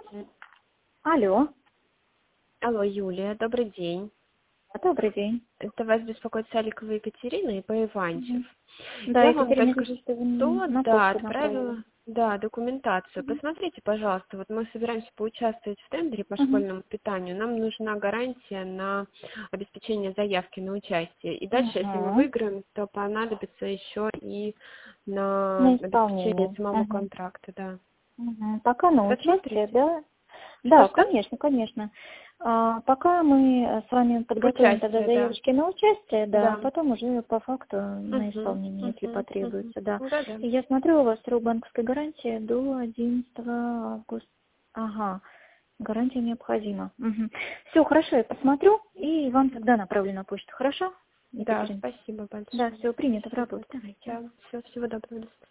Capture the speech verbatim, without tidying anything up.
Алло, Алло, Юлия, добрый день. добрый день. Это вас беспокоит Саликова Екатерина и по Иванчев. Мгм. Да, Я вам Екатерина, мне только кажется, вы что, на да, почту направили. отправила, да, документацию. Мгм. Посмотрите, пожалуйста, вот мы собираемся поучаствовать в тендере по Мгм. школьному питанию. Нам нужна гарантия на обеспечение заявки на участие. И дальше, если мы Мгм. выиграем, то понадобится еще и на На обеспечение исполнение. самого Мгм. контракта, да. Мгм. Пока на участие, Рассмотрите. да? Да, Что-что? конечно, конечно. А, пока мы э, с вами подготовим тогда Участие, да. заявочки на участие, да, а Да. потом уже по факту на Угу, исполнение, если угу, угу. потребуется, да. Да-да. И я смотрю, у вас срок банковской гарантии до одиннадцатого августа. Ага, гарантия необходима. Все, хорошо, я посмотрю и вам тогда направлю на почту, хорошо, Да, Екатерина? спасибо Да, большое. все, принято в Спасибо. работу, давайте. Да, все, всего доброго. До свидания.